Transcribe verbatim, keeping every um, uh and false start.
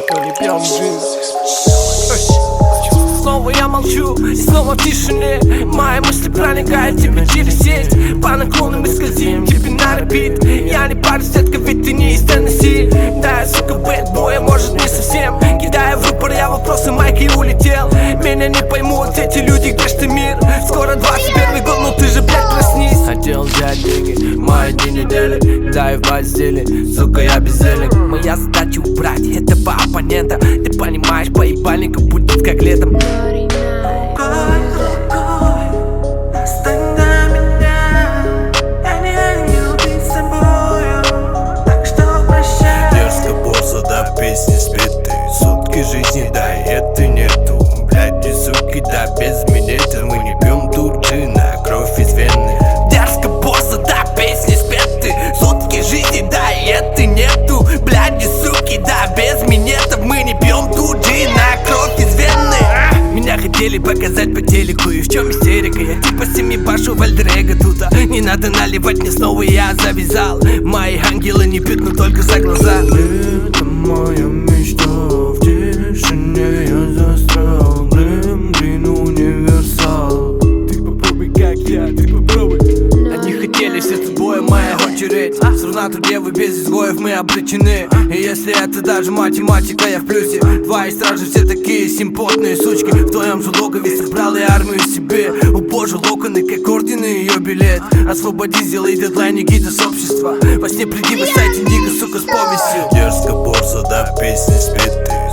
мы не пьем джин. Снова я молчу, и снова в тишине мои мысли проникают тебе через сеть. По наклону мы скользим тебе на репит. Я не парюсь, детка, ведь ты не из Теннесси. Да, я, сука, бэтбой, может не совсем. Кидая в рупор я вопросы, майк и улетел. Меня не поймут эти люди, где ж ты, мир? Скоро двадцать первый год, но ты же, блядь, проснись. Хотел взять деньги, мои дни недели, да и в постели, сука, я без денег. Моя задача убрать этого оппонента. Ты понимаешь, по ебальнику будет как летом. Песни спетые, сутки жизни, да это нету. Блядь, и суки, да без минета. Мы не пьем турджина, кровь из вены. Дерзко, босса, да песни спетые, сутки жизни, да это нету. Блядь, и суки, да без минетов. Мы не пьем турджина, кровь из вены. Меня хотели показать по телеку, и в чем истерика? Я типа семи башу в альтер-эго тут. Не надо наливать мне снова, я завязал. Мои ангелы не пьют, но только за глаза. Это моя мечта, в тишине я застрял. Грим, грин, универсал. Ты попробуй как я, ты попробуй. Они хотели все с боя, моя очередь. Сравна трудевы без изгоев мы обречены. И если это даже математика, я в плюсе. Твои стражи все такие симпотные сучки. В твоем же логове собрал я армию себе. У божьи локоны, как ордены, ее билет. Освободи, сделай дедлайн, гида с общества. Во сне приди, вы сайте Нига, сука, с повестью. Дерзко, борзо, да песни спетые,